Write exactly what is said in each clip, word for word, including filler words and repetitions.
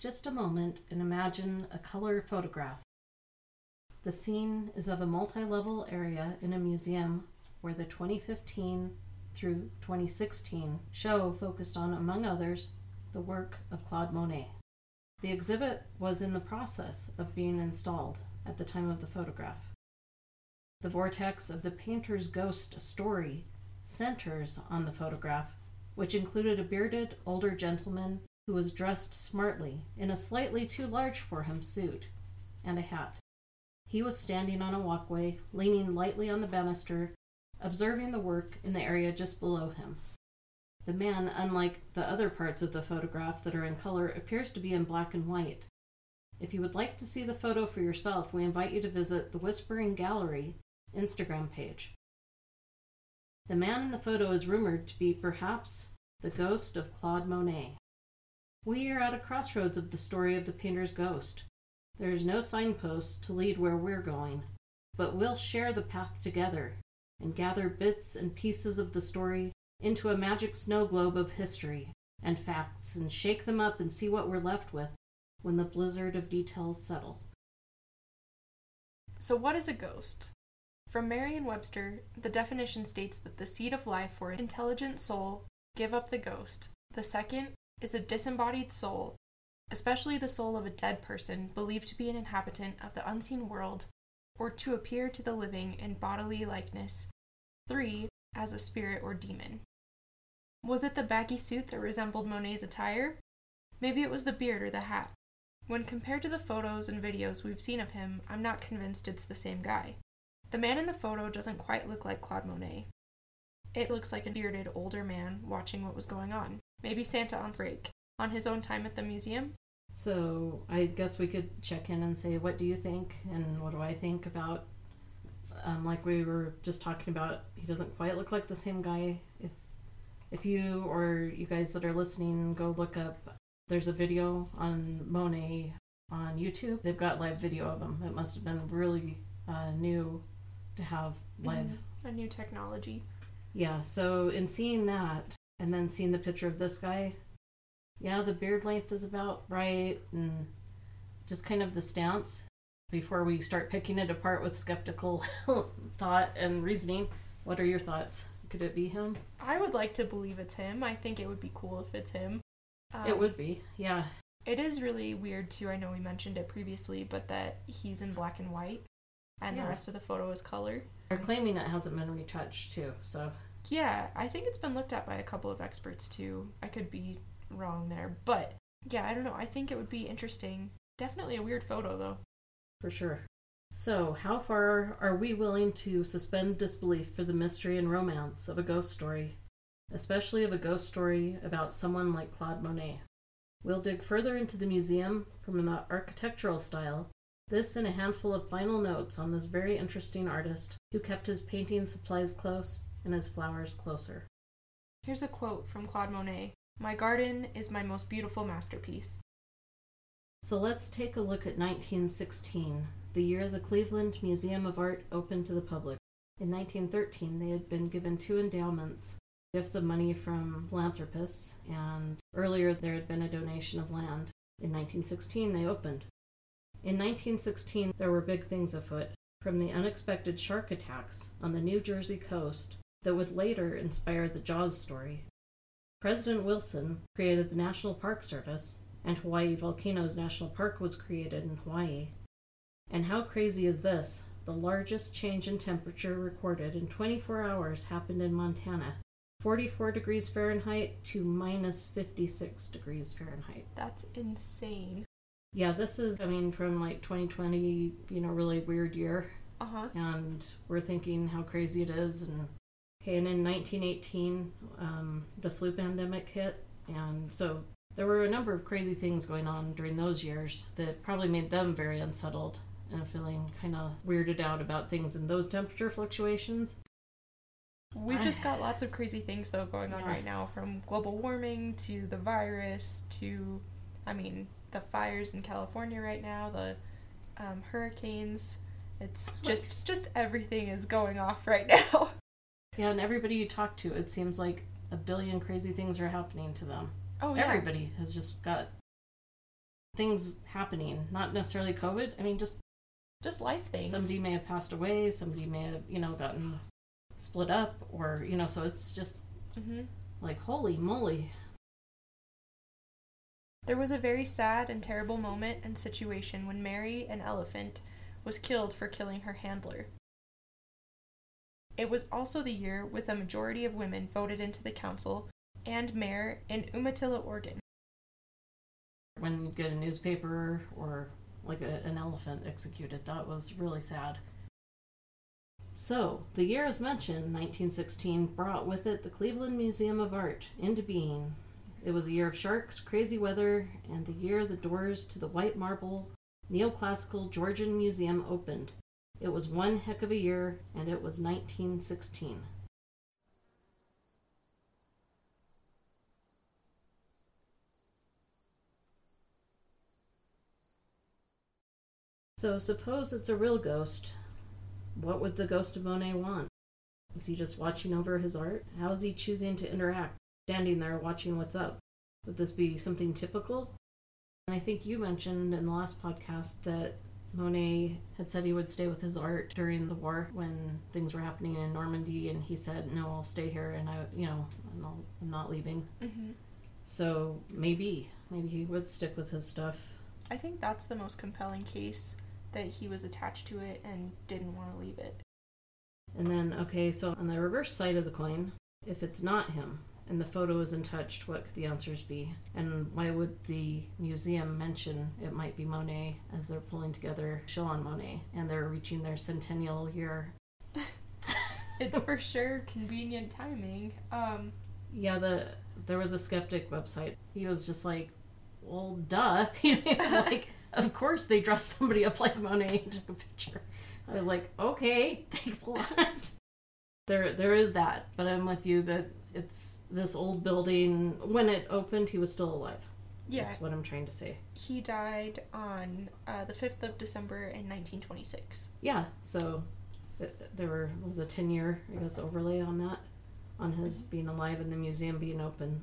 just a moment and imagine a color photograph. The scene is of a multi-level area in a museum where the twenty fifteen through twenty sixteen show focused on, among others, the work of Claude Monet. The exhibit was in the process of being installed at the time of the photograph. The vortex of the painter's ghost story centers on the photograph, which included a bearded older gentleman who was dressed smartly in a slightly too large for him suit and a hat. He was standing on a walkway, leaning lightly on the banister, observing the work in the area just below him. The man, unlike the other parts of the photograph that are in color, appears to be in black and white. If you would like to see the photo for yourself, we invite you to visit the Whispering Gallery Instagram page. The man in the photo is rumored to be perhaps the ghost of Claude Monet. We are at a crossroads of the story of the painter's ghost. There is no signpost to lead where we're going, but we'll share the path together and gather bits and pieces of the story into a magic snow globe of history and facts and shake them up and see what we're left with when the blizzard of details settle. So what is a ghost? From Merriam-Webster, the definition states that the seed of life for an intelligent soul give up the ghost. The second is a disembodied soul, especially the soul of a dead person believed to be an inhabitant of the unseen world or to appear to the living in bodily likeness. Three, as a spirit or demon. Was it the baggy suit that resembled Monet's attire? Maybe it was the beard or the hat. When compared to the photos and videos we've seen of him, I'm not convinced it's the same guy. The man in the photo doesn't quite look like Claude Monet. It looks like a bearded older man watching what was going on. Maybe Santa on break, on his own time at the museum. So I guess we could check in and say, what do you think and what do I think about, um, like we were just talking about, he doesn't quite look like the same guy. If if you or you guys that are listening go look up, there's a video on Monet on YouTube. They've got live video of him. It must have been really uh, new to have live. Mm, a new technology. Yeah, so in seeing that and then seeing the picture of this guy, yeah, the beard length is about right, and just kind of the stance. Before we start picking it apart with skeptical thought and reasoning, what are your thoughts? Could it be him? I would like to believe it's him. I think it would be cool if it's him. Um, it would be, yeah. It is really weird, too. I know we mentioned it previously, but that he's in black and white, and yeah. the rest of the photo is color. They're claiming it hasn't been retouched, too, so... Yeah, I think it's been looked at by a couple of experts, too. I could be wrong there, but yeah, I don't know. I think it would be interesting. Definitely a weird photo, though. For sure. So, how far are we willing to suspend disbelief for the mystery and romance of a ghost story, especially of a ghost story about someone like Claude Monet? We'll dig further into the museum from the architectural style, this and a handful of final notes on this very interesting artist who kept his painting supplies close and his flowers closer. Here's a quote from Claude Monet. "My garden is my most beautiful masterpiece." So let's take a look at nineteen sixteen, the year the Cleveland Museum of Art opened to the public. In nineteen thirteen, they had been given two endowments, gifts of money from philanthropists, and earlier there had been a donation of land. In nineteen sixteen, they opened. In nineteen sixteen, there were big things afoot, from the unexpected shark attacks on the New Jersey coast that would later inspire the Jaws story. President Wilson created the National Park Service, and Hawaii Volcanoes National Park was created in Hawaii. And how crazy is this? The largest change in temperature recorded in twenty-four hours happened in Montana, forty-four degrees Fahrenheit to minus fifty-six degrees Fahrenheit. That's insane. Yeah, this is, I mean, from like twenty twenty, you know, really weird year. Uh-huh. And we're thinking how crazy it is. And okay, and in nineteen eighteen, um, the flu pandemic hit. And so there were a number of crazy things going on during those years that probably made them very unsettled and feeling kind of weirded out about things in those temperature fluctuations. We just got lots of crazy things, though, going on Yeah. right now, from global warming to the virus to, I mean, the fires in California right now, the um, hurricanes. It's just, just everything is going off right now. Yeah, and everybody you talk to, it seems like a billion crazy things are happening to them. Oh, yeah. Everybody has just got things happening, not necessarily COVID. I mean, just just life things. Somebody may have passed away, somebody may have, you know, gotten split up, or, you know, so it's just mm-hmm. like, holy moly. There was a very sad and terrible moment and situation when Mary, an elephant, was killed for killing her handler. It was also the year with a majority of women voted into the council and mayor in Umatilla, Oregon. When you get a newspaper or like a, an elephant executed, that was really sad. So, the year as mentioned, nineteen sixteen, brought with it the Cleveland Museum of Art into being. It was a year of sharks, crazy weather, and the year the doors to the white marble neoclassical Georgian Museum opened. It was one heck of a year, and it was nineteen sixteen. So suppose it's a real ghost. What would the ghost of Monet want? Is he just watching over his art? How is he choosing to interact? Standing there watching what's up? Would this be something typical? And I think you mentioned in the last podcast that Monet had said he would stay with his art during the war when things were happening in Normandy, and he said, no, I'll stay here, and I, you know, and I'll, I'm not leaving. Mm-hmm. So maybe, maybe he would stick with his stuff. I think that's the most compelling case, that he was attached to it and didn't want to leave it. And then, okay, so on the reverse side of the coin, if it's not him, and the photo is untouched, what could the answers be? And why would the museum mention it might be Monet as they're pulling together a show on Monet and they're reaching their centennial year? It's for sure convenient timing. Um, yeah, the there was a skeptic website. He was just like, well, duh. It's like, of course they dressed somebody up like Monet and took a picture. I was like, okay, thanks a lot. There, there is that, but I'm with you that it's this old building. When it opened, he was still alive. Yeah. That's what I'm trying to say. He died on uh, the fifth of December in nineteen twenty-six. Yeah, so th- there were, was a ten-year, I guess, overlay on that, on his mm-hmm. being alive and the museum being open.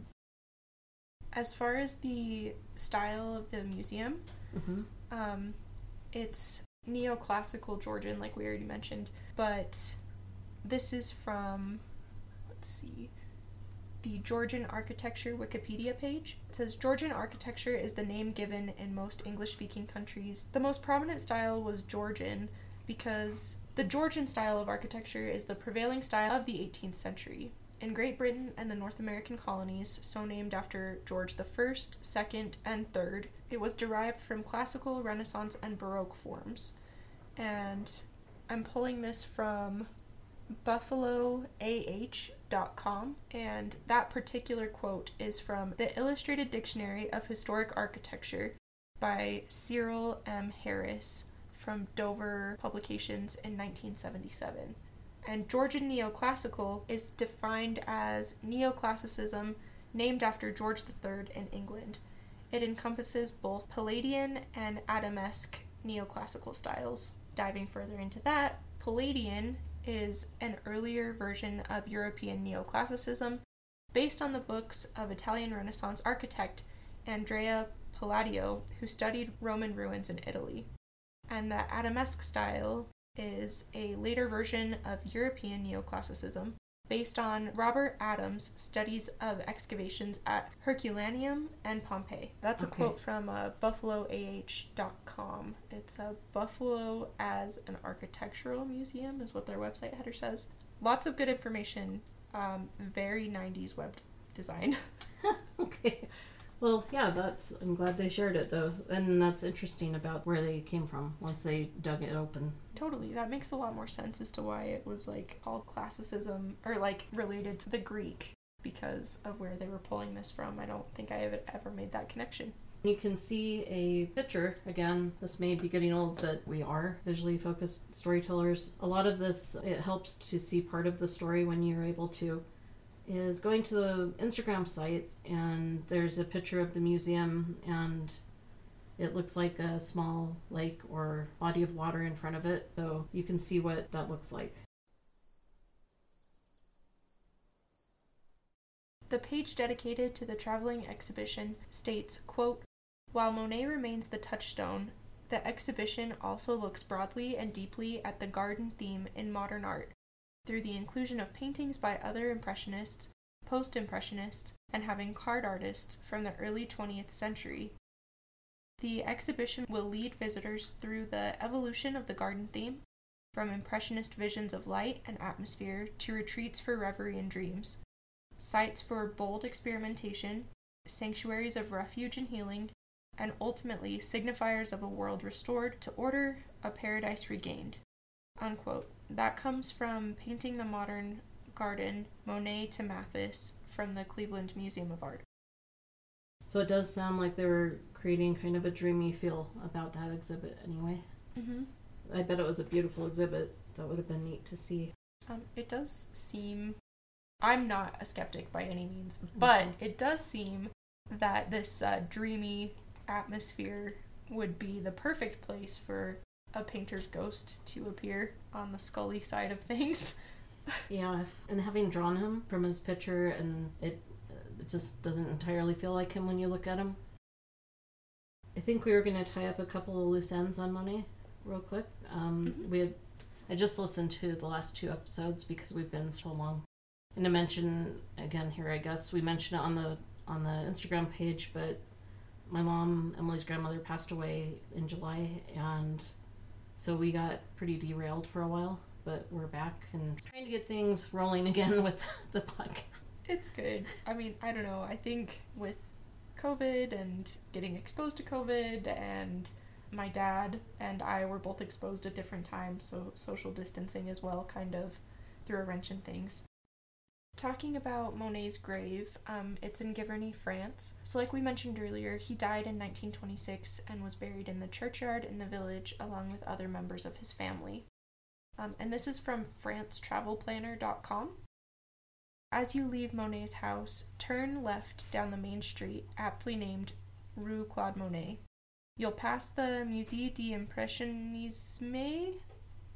As far as the style of the museum, mm-hmm. um, it's neoclassical Georgian, like we already mentioned, but this is from, let's see, the Georgian Architecture Wikipedia page. It says, Georgian architecture is the name given in most English-speaking countries. The most prominent style was Georgian because the Georgian style of architecture is the prevailing style of the eighteenth century. In Great Britain and the North American colonies, so named after George the First, Second, and Third, it was derived from classical, Renaissance, and Baroque forms. And I'm pulling this from buffalo a h dot com, and that particular quote is from the Illustrated Dictionary of Historic Architecture by Cyril M. Harris from Dover Publications in nineteen seventy-seven. And Georgian neoclassical is defined as neoclassicism named after George the Third in England. It encompasses both Palladian and Adamesque neoclassical styles. Diving further into that, Palladian is an earlier version of European neoclassicism based on the books of Italian Renaissance architect Andrea Palladio, who studied Roman ruins in Italy. And the Adamesque style is a later version of European neoclassicism based on Robert Adams' studies of excavations at Herculaneum and Pompeii. That's a okay. quote from uh, buffalo a h dot com. It's a Buffalo as an architectural museum is what their website header says. Lots of good information. Um, very nineties web design. Okay. Well, yeah, that's, I'm glad they shared it, though. And that's interesting about where they came from once they dug it open. Totally. That makes a lot more sense as to why it was, like, called classicism, or, like, related to the Greek because of where they were pulling this from. I don't think I have ever made that connection. You can see a picture. Again, this may be getting old, but we are visually focused storytellers. A lot of this, it helps to see part of the story when you're able to, is going to the Instagram site, and there's a picture of the museum, and it looks like a small lake or body of water in front of it, so you can see what that looks like. The page dedicated to the traveling exhibition states, quote, While Monet remains the touchstone, the exhibition also looks broadly and deeply at the garden theme in modern art, through the inclusion of paintings by other Impressionists, Post-Impressionists, and avant-garde artists from the early twentieth century. The exhibition will lead visitors through the evolution of the garden theme, from Impressionist visions of light and atmosphere to retreats for reverie and dreams, sites for bold experimentation, sanctuaries of refuge and healing, and ultimately signifiers of a world restored to order, a paradise regained. Unquote. That comes from Painting the Modern Garden, Monet to Mathis, from the Cleveland Museum of Art. So it does sound like they were creating kind of a dreamy feel about that exhibit anyway. Mm-hmm. I bet it was a beautiful exhibit. That would have been neat to see. Um, it does seem... I'm not a skeptic by any means, but mm-hmm. it does seem that this uh, dreamy atmosphere would be the perfect place for a painter's ghost to appear on the Scully side of things. Yeah, and having drawn him from his picture, and it, it just doesn't entirely feel like him when you look at him. I think we were going to tie up a couple of loose ends on Monet real quick. Um, mm-hmm. We had, I just listened to the last two episodes because we've been so long. And to mention again here, I guess we mentioned it on the on the Instagram page, but my mom, Emily's grandmother, passed away in July, and so we got pretty derailed for a while, but we're back and trying to get things rolling again with the podcast. It's good. I mean, I don't know. I think with COVID and getting exposed to COVID, and my dad and I were both exposed at different times, so social distancing as well kind of threw a wrench in things. Talking about Monet's grave, um, it's in Giverny, France. So like we mentioned earlier, he died in nineteen twenty-six and was buried in the churchyard in the village along with other members of his family. Um, and this is from france travel planner dot com. As you leave Monet's house, turn left down the main street, aptly named Rue Claude Monet. You'll pass the Musée d'Impressionnisme?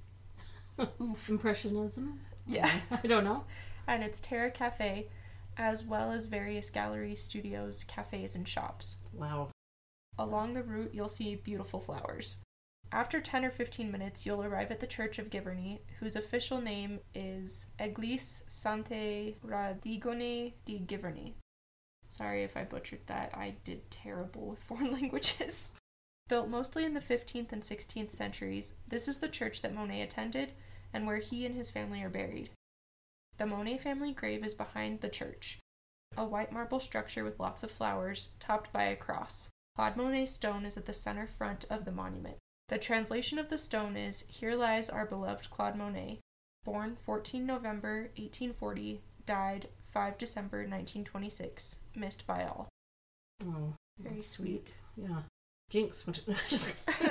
Oof. Impressionism? Yeah. I don't know. And its Terra Cafe, as well as various galleries, studios, cafes, and shops. Wow. Along the route, you'll see beautiful flowers. After ten or fifteen minutes, you'll arrive at the Church of Giverny, whose official name is Église Sainte Radigone di Giverny. Sorry if I butchered that. I did terrible with foreign languages. Built mostly in the fifteenth and sixteenth centuries, this is the church that Monet attended and where he and his family are buried. The Monet family grave is behind the church, a white marble structure with lots of flowers, topped by a cross. Claude Monet's stone is at the center front of the monument. The translation of the stone is, "Here lies our beloved Claude Monet, born the fourteenth of November, eighteen forty, died the fifth of December, nineteen twenty-six, missed by all." Oh, very sweet. sweet. Yeah. Jinx. Just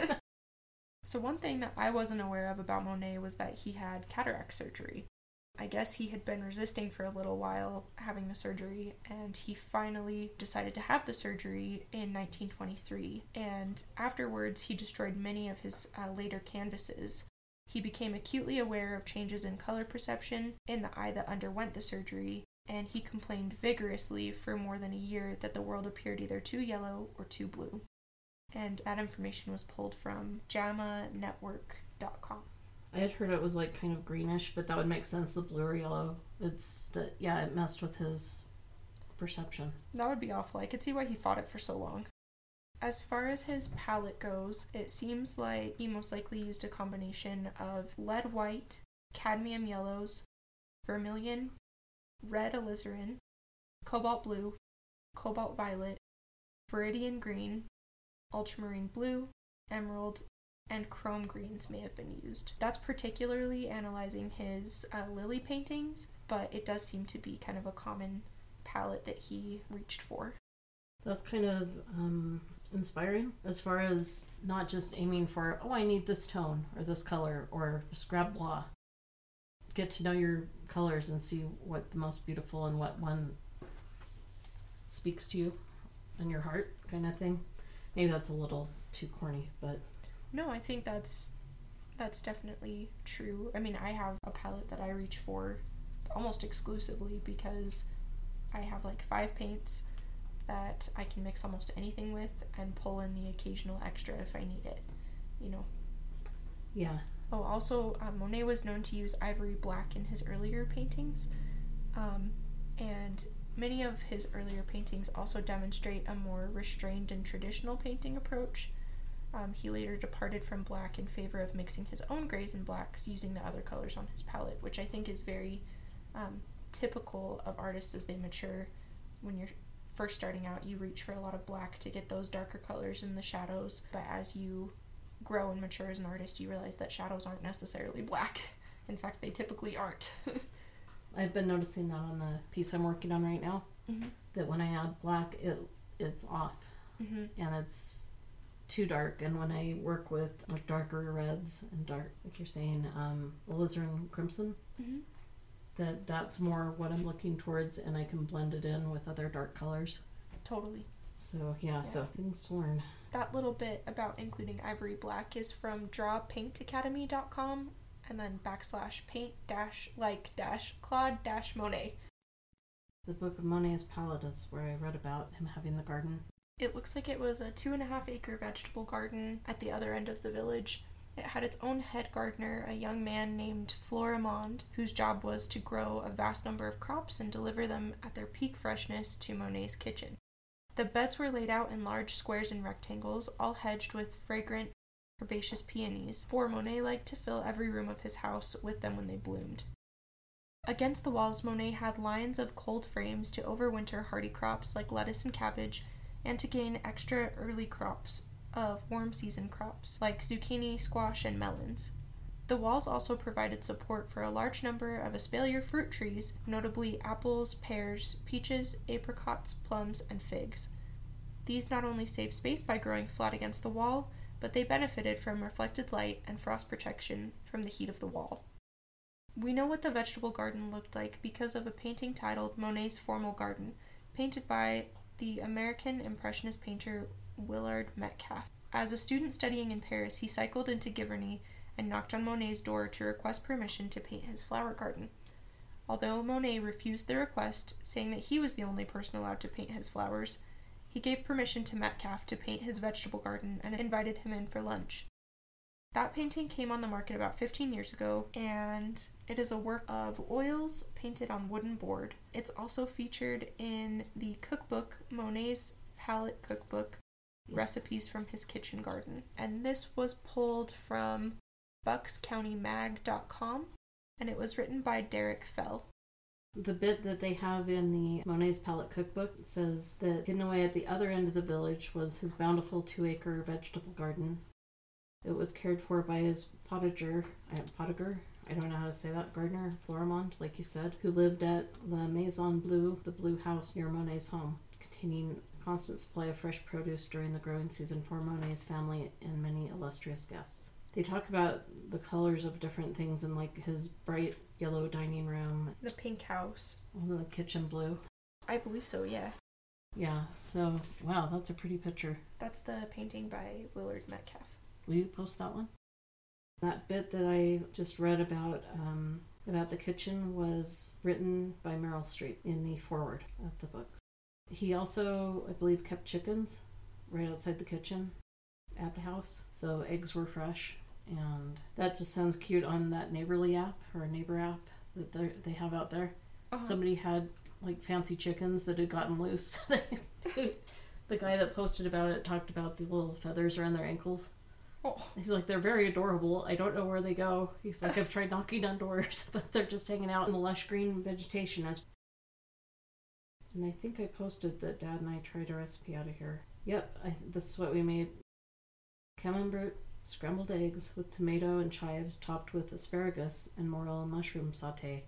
So one thing that I wasn't aware of about Monet was that he had cataract surgery. I guess he had been resisting for a little while having the surgery, and he finally decided to have the surgery in nineteen twenty-three. And afterwards, he destroyed many of his uh, later canvases. He became acutely aware of changes in color perception in the eye that underwent the surgery, and he complained vigorously for more than a year that the world appeared either too yellow or too blue. And that information was pulled from JAMA Network dot com. I had heard it was like kind of greenish, but that would make sense, the blue or yellow. It's that, yeah, it messed with his perception. That would be awful. I could see why he fought it for so long. As far as his palette goes, it seems like he most likely used a combination of lead white, cadmium yellows, vermilion, red alizarin, cobalt blue, cobalt violet, viridian green, ultramarine blue, emerald, and chrome greens may have been used. That's particularly analyzing his uh, lily paintings, but it does seem to be kind of a common palette that he reached for. That's kind of um, inspiring, as far as not just aiming for, oh, I need this tone or this color, or just grab blah. Get to know your colors and see what the most beautiful and what one speaks to you and your heart, kind of thing. Maybe that's a little too corny, but... No, I think that's that's definitely true. I mean, I have a palette that I reach for almost exclusively because I have like five paints that I can mix almost anything with and pull in the occasional extra if I need it, you know. Yeah. Oh, also, uh, Monet was known to use ivory black in his earlier paintings, um, and many of his earlier paintings also demonstrate a more restrained and traditional painting approach. Um, he later departed from black in favor of mixing his own grays and blacks using the other colors on his palette, which I think is very um, typical of artists as they mature. When you're first starting out, you reach for a lot of black to get those darker colors in the shadows, but as you grow and mature as an artist, you realize that shadows aren't necessarily black. In fact, they typically aren't. I've been noticing that on the piece I'm working on right now, mm-hmm. that when I add black, it it's off, mm-hmm. and it's too dark. And when I work with like darker reds and dark, like you're saying, um, alizarin crimson, mm-hmm. that that's more what I'm looking towards, and I can blend it in with other dark colors. Totally. So yeah, yeah. so things to learn. That little bit about including ivory black is from draw paint academy dot com and then backslash paint dash like dash Claude dash Monet. The Book of Monet's palette is where I read about him having the garden. It looks like it was a two and a half acre vegetable garden at the other end of the village. It had its own head gardener, a young man named Florimond, whose job was to grow a vast number of crops and deliver them at their peak freshness to Monet's kitchen. The beds were laid out in large squares and rectangles, all hedged with fragrant, herbaceous peonies, for Monet liked to fill every room of his house with them when they bloomed. Against the walls, Monet had lines of cold frames to overwinter hardy crops like lettuce and cabbage, and to gain extra early crops of warm season crops like zucchini, squash, and melons. The walls also provided support for a large number of espalier fruit trees, notably apples, pears, peaches, apricots, plums, and figs. These not only saved space by growing flat against the wall, but they benefited from reflected light and frost protection from the heat of the wall. We know what the vegetable garden looked like because of a painting titled Monet's Formal Garden, painted by the American Impressionist painter Willard Metcalf. As a student studying in Paris, he cycled into Giverny and knocked on Monet's door to request permission to paint his flower garden. Although Monet refused the request, saying that he was the only person allowed to paint his flowers, he gave permission to Metcalf to paint his vegetable garden and invited him in for lunch. That painting came on the market about fifteen years ago, and it is a work of oils painted on wooden board. It's also featured in the cookbook, Monet's Palette Cookbook, Recipes from His Kitchen Garden. And this was pulled from bucks county mag dot com, and it was written by Derek Fell. The bit that they have in the Monet's Palette Cookbook says that hidden away at the other end of the village was his bountiful two-acre vegetable garden. It was cared for by his potager, uh, potager, I don't know how to say that, gardener, Florimond, like you said, who lived at La Maison Bleue, the blue house near Monet's home, containing a constant supply of fresh produce during the growing season for Monet's family and many illustrious guests. They talk about the colors of different things in like his bright yellow dining room. The pink house. Wasn't the kitchen blue? I believe so, yeah. Yeah, so, wow, that's a pretty picture. That's the painting by Willard Metcalf. Will you post that one? That bit that I just read about um, about the kitchen was written by Meryl Streep in the foreword of the book. He also, I believe, kept chickens right outside the kitchen at the house, so eggs were fresh. And that just sounds cute on that Neighborly app, or Neighbor app that they have out there. Uh-huh. Somebody had like fancy chickens that had gotten loose. The guy that posted about it talked about the little feathers around their ankles. Oh. He's like, they're very adorable. I don't know where they go. He's like, I've tried knocking on doors, but they're just hanging out in the lush green vegetation. As and I think I posted that Dad and I tried a recipe out of here. Yep, I, this is what we made. Camembert scrambled eggs with tomato and chives topped with asparagus and morel mushroom sauté.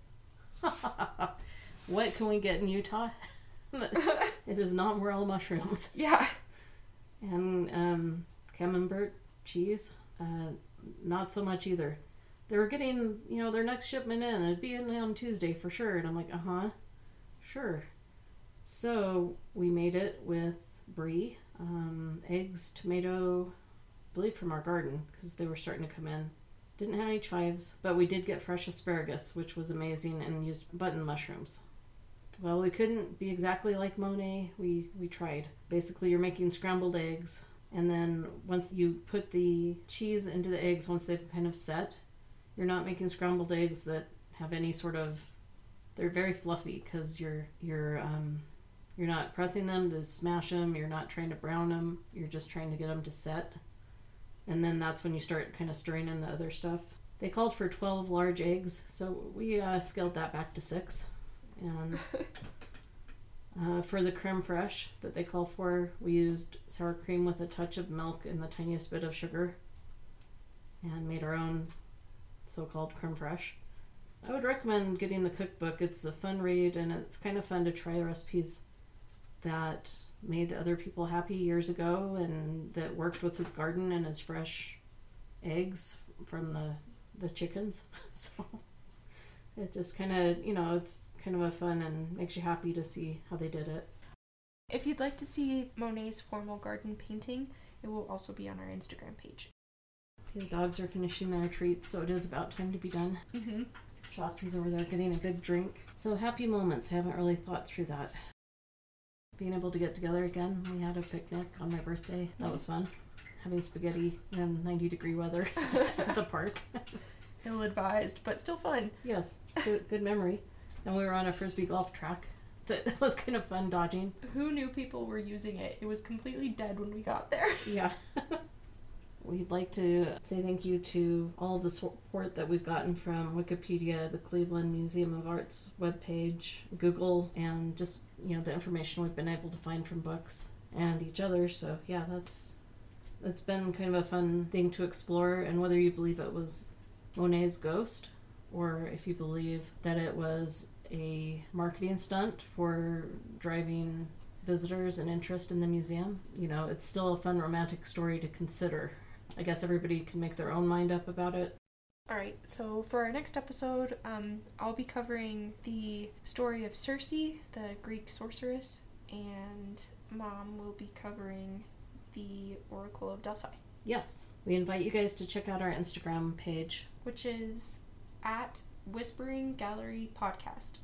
What can we get in Utah? It is not morel mushrooms. Yeah. And um, camembert cheese, uh, not so much either. They were getting, you know, their next shipment in. It'd be in on Tuesday for sure. And I'm like, uh-huh, sure. So we made it with brie, um, eggs, tomato, I believe from our garden, because they were starting to come in. Didn't have any chives, but we did get fresh asparagus, which was amazing, and used button mushrooms. Well, we couldn't be exactly like Monet. We, we tried. Basically, you're making scrambled eggs, and then once you put the cheese into the eggs, once they've kind of set, you're not making scrambled eggs that have any sort of... They're very fluffy because you're you're um, you're not pressing them to smash them. You're not trying to brown them. You're just trying to get them to set. And then that's when you start kind of stirring in the other stuff. They called for twelve large eggs, so we uh, scaled that back to six. And uh, for the creme fraiche that they call for, we used sour cream with a touch of milk and the tiniest bit of sugar, and made our own so-called creme fraiche. I would recommend getting the cookbook. It's a fun read, and it's kind of fun to try recipes that made other people happy years ago and that worked with his garden and his fresh eggs from the, the chickens. So it just kind of, you know, it's kind of a fun and makes you happy to see how they did it. If you'd like to see Monet's formal garden painting, it will also be on our Instagram page. The dogs are finishing their treats, so it is about time to be done. Mm-hmm. Shotzi's over there getting a good drink. So happy moments. I haven't really thought through that. Being able to get together again. We had a picnic on my birthday. That was fun. Having spaghetti in ninety degree weather at the park. Ill-advised, but still fun. Yes, good, good memory. And we were on a frisbee golf track. That was kind of fun dodging. Who knew people were using it? It was completely dead when we got there. Yeah. We'd like to say thank you to all of the support that we've gotten from Wikipedia, the Cleveland Museum of Art's webpage, Google, and just, you know, the information we've been able to find from books and each other. So yeah, that's it's been kind of a fun thing to explore. And whether you believe it was Monet's ghost, or if you believe that it was a marketing stunt for driving visitors and interest in the museum, you know, it's still a fun romantic story to consider. I guess everybody can make their own mind up about it. Alright, so for our next episode, um, I'll be covering the story of Circe, the Greek sorceress, and Mom will be covering the Oracle of Delphi. Yes, we invite you guys to check out our Instagram page, which is at Whispering Gallery Podcast.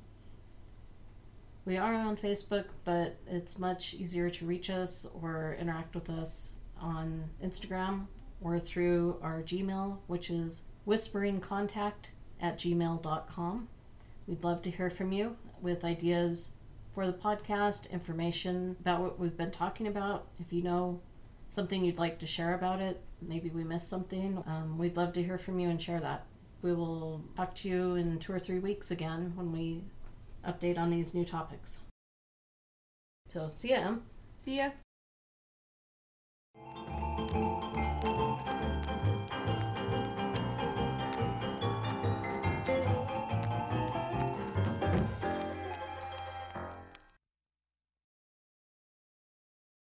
We are on Facebook, but it's much easier to reach us or interact with us on Instagram or through our Gmail, which is whisperingcontact at gmail dot com. We'd love to hear from you with ideas for the podcast, information about what we've been talking about. If you know something you'd like to share about it, maybe we missed something, um, we'd love to hear from you and share that. We will talk to you in two or three weeks again when we update on these new topics. So, see ya, Em. See ya.